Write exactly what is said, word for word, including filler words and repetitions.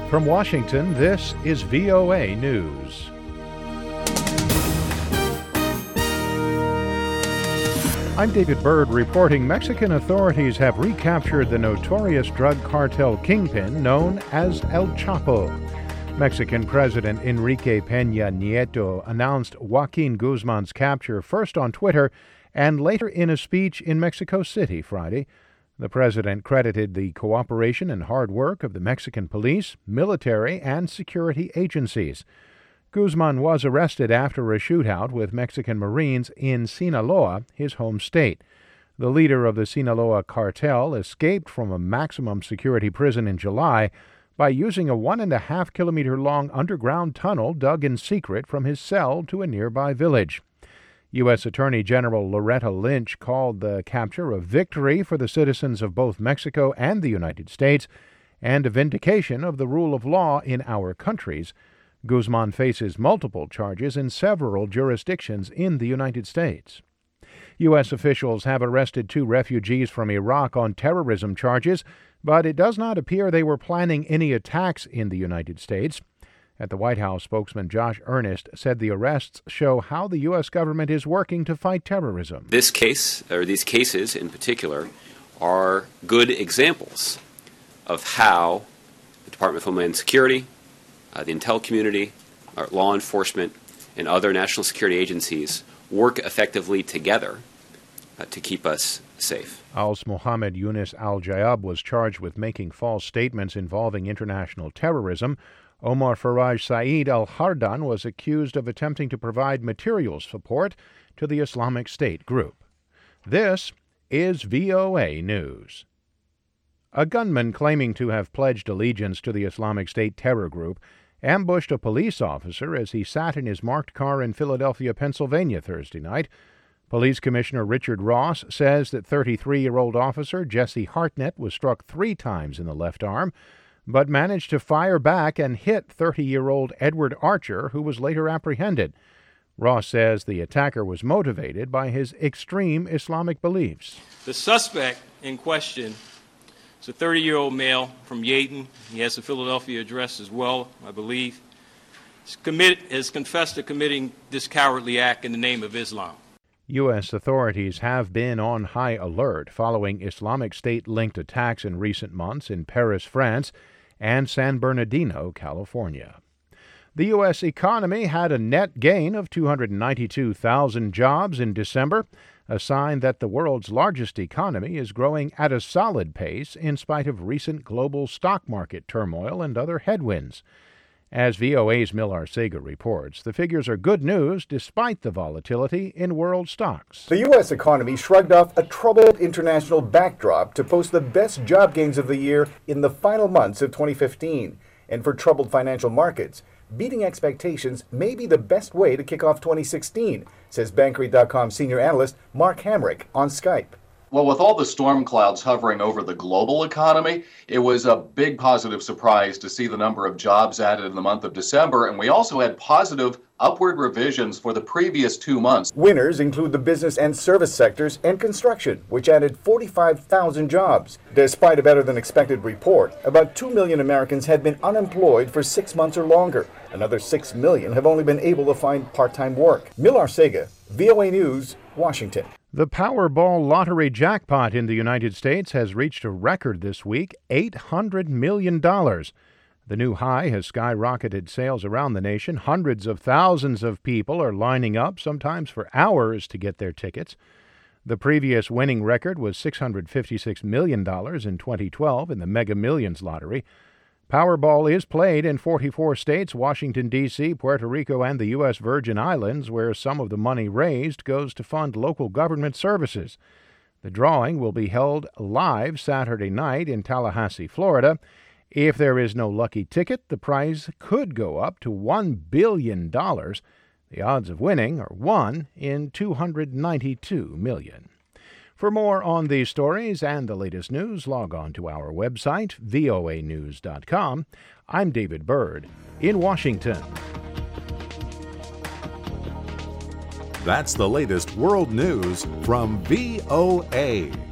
From Washington, this is V O A News. I'm David Byrd reporting Mexican authorities have recaptured the notorious drug cartel kingpin known as El Chapo. Mexican President Enrique Peña Nieto announced Joaquin Guzman's capture first on Twitter and later in a speech in Mexico City Friday. The president credited the cooperation and hard work of the Mexican police, military, and security agencies. Guzman was arrested after a shootout with Mexican Marines in Sinaloa, his home state. The leader of the Sinaloa cartel escaped from a maximum security prison in July by using a one and a half kilometer long underground tunnel dug in secret from his cell to a nearby village. U S Attorney General Loretta Lynch called the capture a victory for the citizens of both Mexico and the United States and a vindication of the rule of law in our countries. Guzman faces multiple charges in several jurisdictions in the United States. U S officials have arrested two refugees from Iraq on terrorism charges, but it does not appear they were planning any attacks in the United States. At the White House, spokesman Josh Earnest said the arrests show how the U S government is working to fight terrorism. This case, or these cases in particular, are good examples of how the Department of Homeland Security, Uh, the intel community, our law enforcement, and other national security agencies work effectively together uh, to keep us safe. Als Mohammed Yunus al-Jayab was charged with making false statements involving international terrorism. Omar Faraj Saeed al-Hardan was accused of attempting to provide material support to the Islamic State group. This is V O A News. A gunman claiming to have pledged allegiance to the Islamic State terror group ambushed a police officer as he sat in his marked car in Philadelphia, Pennsylvania, Thursday night. Police Commissioner Richard Ross says that thirty-three-year-old officer Jesse Hartnett was struck three times in the left arm, but managed to fire back and hit thirty-year-old Edward Archer, who was later apprehended. Ross says the attacker was motivated by his extreme Islamic beliefs. The suspect in question is a thirty-year-old male from Yadin. He has a Philadelphia address as well, I believe. He's commit, has confessed to committing this cowardly act in the name of Islam. U S authorities have been on high alert following Islamic State-linked attacks in recent months in Paris, France, and San Bernardino, California. The U S economy had a net gain of two hundred ninety-two thousand jobs in December, a sign that the world's largest economy is growing at a solid pace in spite of recent global stock market turmoil and other headwinds. As V O A's Millar Sega reports, the figures are good news despite the volatility in world stocks. The U S economy shrugged off a troubled international backdrop to post the best job gains of the year in the final months of twenty fifteen. And for troubled financial markets, beating expectations may be the best way to kick off twenty sixteen, says Bankrate dot com senior analyst Mark Hamrick on Skype. Well, with all the storm clouds hovering over the global economy, it was a big positive surprise to see the number of jobs added in the month of December, and we also had positive upward revisions for the previous two months. Winners include the business and service sectors and construction, which added forty-five thousand jobs. Despite a better-than-expected report, about two million Americans had been unemployed for six months or longer. Another six million have only been able to find part-time work. Millar Sega, V O A News, Washington. The Powerball lottery jackpot in the United States has reached a record this week, eight hundred million dollars. The new high has skyrocketed sales around the nation. Hundreds of thousands of people are lining up, sometimes for hours, to get their tickets. The previous winning record was six hundred fifty-six million dollars in twenty twelve in the Mega Millions lottery. Powerball is played in forty-four states, Washington, D C, Puerto Rico, and the U S Virgin Islands, where some of the money raised goes to fund local government services. The drawing will be held live Saturday night in Tallahassee, Florida. If there is no lucky ticket, the prize could go up to one billion dollars. The odds of winning are one in two hundred ninety-two million. For more on these stories and the latest news, log on to our website, V O A news dot com. I'm David Byrd in Washington. That's the latest world news from V O A.